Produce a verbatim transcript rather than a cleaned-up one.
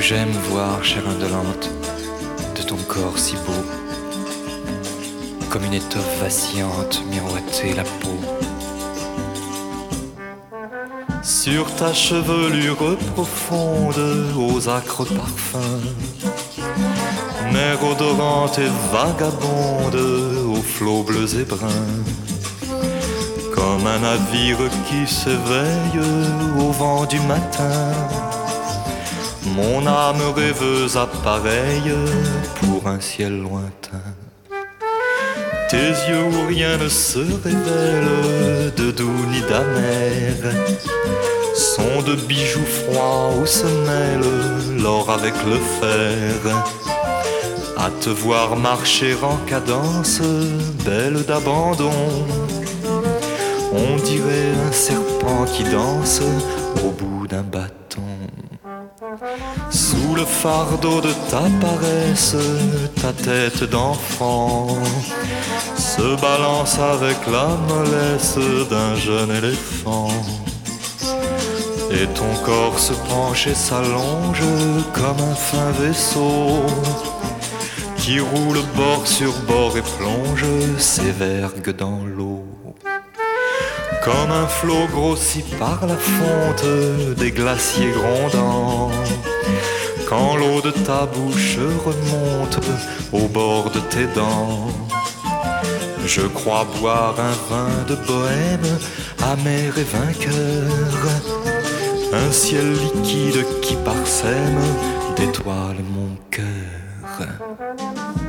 j'aime voir, chair indolente, de ton corps si beau, comme une étoffe vacillante miroiter la peau. Sur ta chevelure profonde, aux acres parfums, mer odorante et vagabonde, aux flots bleus et bruns, comme un navire qui s'éveille au vent du matin, mon âme rêveuse appareille pour un ciel lointain. Tes yeux où rien ne se révèle de doux ni d'amer sont de bijoux froids où se mêle l'or avec le fer. À te voir marcher en cadence, belle d'abandon, on dirait un serpent qui danse au bout d'un bâton. Sous le fardeau de ta paresse, ta tête d'enfant se balance avec la mollesse d'un jeune éléphant. Et ton corps se penche et s'allonge comme un fin vaisseau qui roule bord sur bord et plonge ses vergues dans l'eau. Comme un flot grossi par la fonte des glaciers grondants, quand l'eau de ta bouche remonte au bord de tes dents. Je crois boire un vin de bohème, amer et vainqueur, un ciel liquide qui parsème d'étoiles mon cœur.